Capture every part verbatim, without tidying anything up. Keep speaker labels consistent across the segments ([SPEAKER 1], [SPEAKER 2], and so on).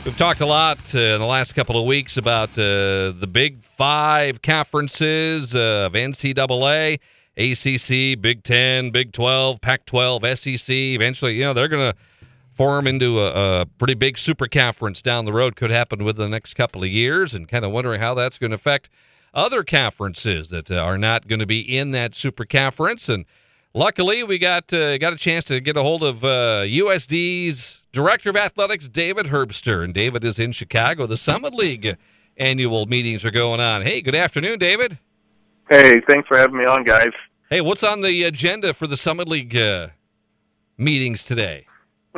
[SPEAKER 1] We've talked a lot uh, in the last couple of weeks about uh, the Big Five conferences uh, of N C double A, A C C, Big Ten, Big twelve, Pac twelve, S E C. Eventually, you know, they're going to form into a, a pretty big super conference down the road. Could happen within the next couple of years, and kind of wondering how that's going to affect other conferences that uh, are not going to be in that super conference. And luckily, we got uh, got a chance to get a hold of uh, U S D's Director of Athletics, David Herbster. And David is in Chicago. The Summit League annual meetings are going on. Hey, good afternoon, David.
[SPEAKER 2] Hey, thanks for having me on, guys.
[SPEAKER 1] Hey, what's on the agenda for the Summit League uh, meetings today?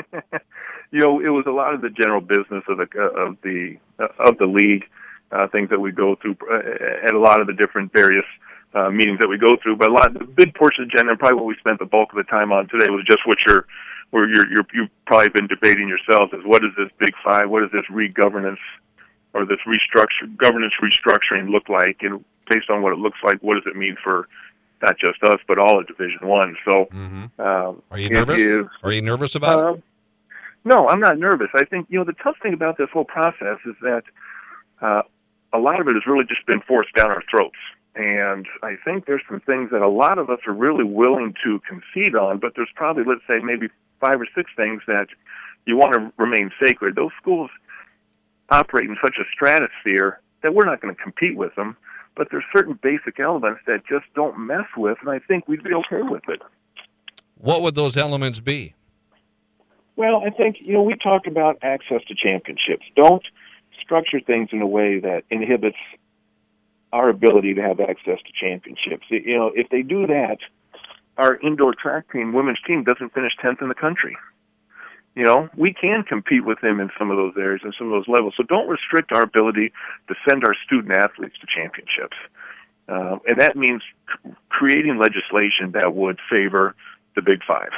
[SPEAKER 2] You know, it was a lot of the general business of the uh, of the uh, of the league, uh, things that we go through, uh, and a lot of the different various uh, meetings that we go through. But a lot, the big portion of the agenda, and probably what we spent the bulk of the time on today, was just what you're, where you're, you're you've probably been debating yourselves: is what is this Big Five? What does this re-governance or this restructure governance restructuring look like? And based on what it looks like, what does it mean for not just us, but all of Division One? So,
[SPEAKER 1] Mm-hmm.
[SPEAKER 2] um,
[SPEAKER 1] Are you nervous?
[SPEAKER 2] Is,
[SPEAKER 1] Are you nervous about
[SPEAKER 2] uh,
[SPEAKER 1] it?
[SPEAKER 2] No, I'm not nervous. I think, you know, the tough thing about this whole process is that uh, a lot of it has really just been forced down our throats. And I think there's some things that a lot of us are really willing to concede on, but there's probably, let's say, maybe five or six things that you want to remain sacred. Those schools operate in such a stratosphere that we're not going to compete with them, but there's certain basic elements that just don't mess with, and I think we'd be okay with it.
[SPEAKER 1] What would those elements be?
[SPEAKER 2] Well, I think, you know, we talked about access to championships. Don't structure things in a way that inhibits our ability to have access to championships. You know, if they do that, our indoor track team, women's team, doesn't finish tenth in the country. You know, we can compete with them in some of those areas and some of those levels. So don't restrict our ability to send our student athletes to championships. Uh, and that means c- creating legislation that would favor the Big Five.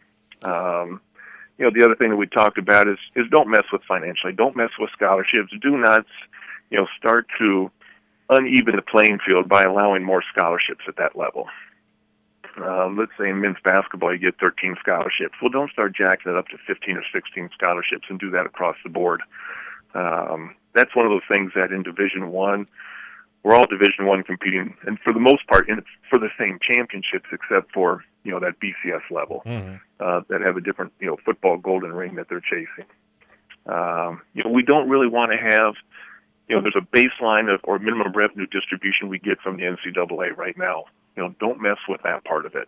[SPEAKER 2] Um, You know, the other thing that we talked about is, is don't mess with financially. Don't mess with scholarships. Do not, you know, start to uneven the playing field by allowing more scholarships at that level. Um, let's say in men's basketball you get thirteen scholarships. Well, don't start jacking it up to fifteen or sixteen scholarships and do that across the board. Um, that's one of those things that in Division One, we're all Division One competing, and for the most part, in, for the same championships, except for, you know, that B C S level, mm-hmm. uh, that have a different, you know, football golden ring that they're chasing. Um, you know, we don't really want to have, you know, there's a baseline of or minimum revenue distribution we get from the N C double A right now. You know, don't mess with that part of it.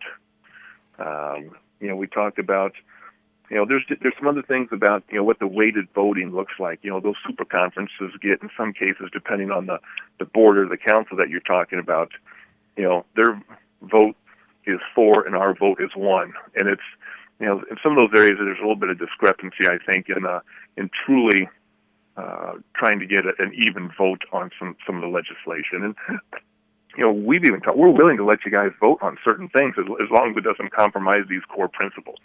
[SPEAKER 2] Um, you know, we talked about, you know, there's there's some other things about, you know, what the weighted voting looks like. You know, those super conferences get, in some cases, depending on the, the board or the council that you're talking about, you know, their vote is four and our vote is one. And it's, you know, in some of those areas there's a little bit of discrepancy, I think, in uh, in truly uh, trying to get a, an even vote on some, some of the legislation. And, you know, we've even talked, we're willing to let you guys vote on certain things as, as long as it doesn't compromise these core principles.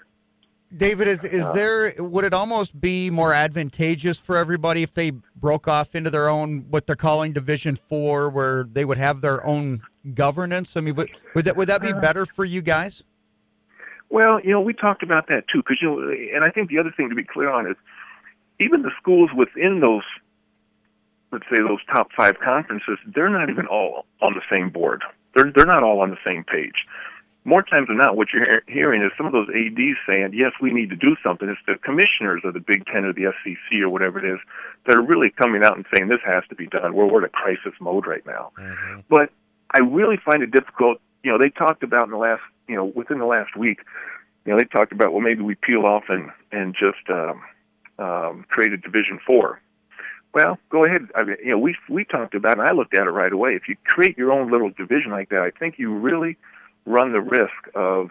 [SPEAKER 3] David, is is
[SPEAKER 2] uh,
[SPEAKER 3] there, would it almost be more advantageous for everybody if they broke off into their own, what they're calling Division Four, where they would have their own governance? I mean, would, would that would that be better for you guys?
[SPEAKER 2] Well, you know, we talked about that too, because, you know, and I think the other thing to be clear on is even the schools within those, let's say those top five conferences, they're not even all on the same board. They're they're not all on the same page. More times than not, what you're hearing is some of those A Ds saying, yes, we need to do something. It's the commissioners of the Big Ten or the S E C or whatever it is that are really coming out and saying this has to be done. We're, we're in a crisis mode right now. Mm-hmm. But I really find it difficult. You know, they talked about in the last, you know, within the last week, you know, they talked about, well, maybe we peel off and, and just um, um, create a Division Four. Well, go ahead. I mean, you know, we we talked about it, and I looked at it right away. If you create your own little division like that, I think you really run the risk of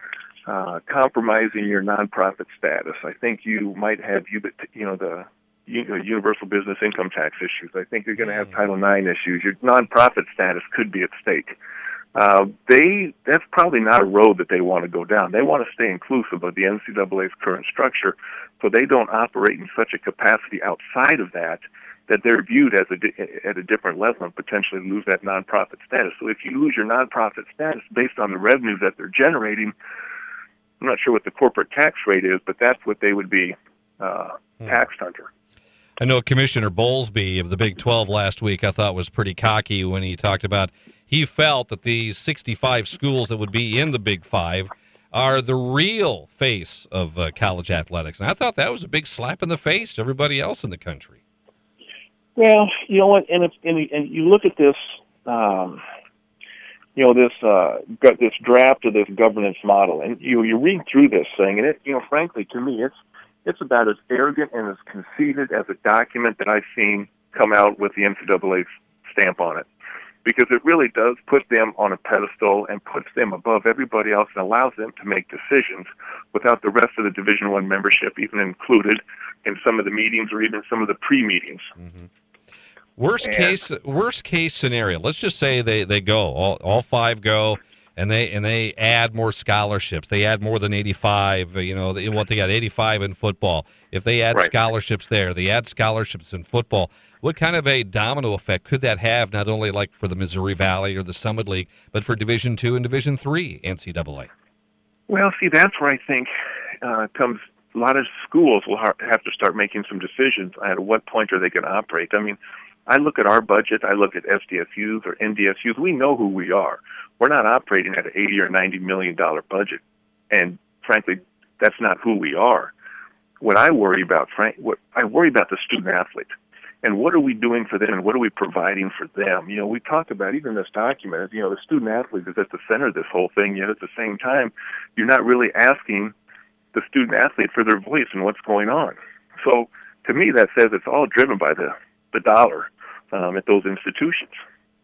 [SPEAKER 2] uh, compromising your nonprofit status. I think you might have, you know, the you know, universal business income tax issues. I think you're going to have Title nine issues. Your nonprofit status could be at stake. Uh, they that's probably not a road that they want to go down. They want to stay inclusive of the N C double A's current structure, so they don't operate in such a capacity outside of that that they're viewed as a, at a different level and potentially lose that nonprofit status. So if you lose your nonprofit status based on the revenues that they're generating, I'm not sure what the corporate tax rate is, but that's what they would be uh, hmm. taxed under.
[SPEAKER 1] I know Commissioner Bowlesby of the Big twelve last week I thought was pretty cocky when he talked about he felt that these sixty-five schools that would be in the Big Five are the real face of uh, college athletics. And I thought that was a big slap in the face to everybody else in the country.
[SPEAKER 2] Well, you know what, and, it's, and, and you look at this, um, you know, this uh, got this draft of this governance model, and you you read through this thing, and it, you know, frankly, to me, it's it's about as arrogant and as conceited as a document that I've seen come out with the N C double A stamp on it, because it really does put them on a pedestal and puts them above everybody else and allows them to make decisions without the rest of the Division One membership even included in some of the meetings or even some of the pre-meetings.
[SPEAKER 1] Mm-hmm. Worst
[SPEAKER 2] and,
[SPEAKER 1] case, worst case scenario. Let's just say they, they go all all five go, and they and they add more scholarships. They add more than eighty-five. You know, they, what they got eighty-five in football. If they add
[SPEAKER 2] right.
[SPEAKER 1] scholarships there, they add scholarships in football. What kind of a domino effect could that have? Not only like for the Missouri Valley or the Summit League, but for Division Two and Division Three N C double A.
[SPEAKER 2] Well, see, that's where I think uh, comes. A lot of schools will ha- have to start making some decisions. At what point are they going to operate? I mean, I look at our budget, I look at S D S Us or N D S Us, we know who we are. We're not operating at an eighty or ninety million dollar budget. And frankly, that's not who we are. What I worry about, Frank, what I worry about the student athlete. And what are we doing for them and what are we providing for them? You know, we talk about even this document, you know, the student athlete is at the center of this whole thing, yet at the same time, you're not really asking the student athlete for their voice and what's going on. So to me, that says it's all driven by the, the dollar. Um, at those institutions.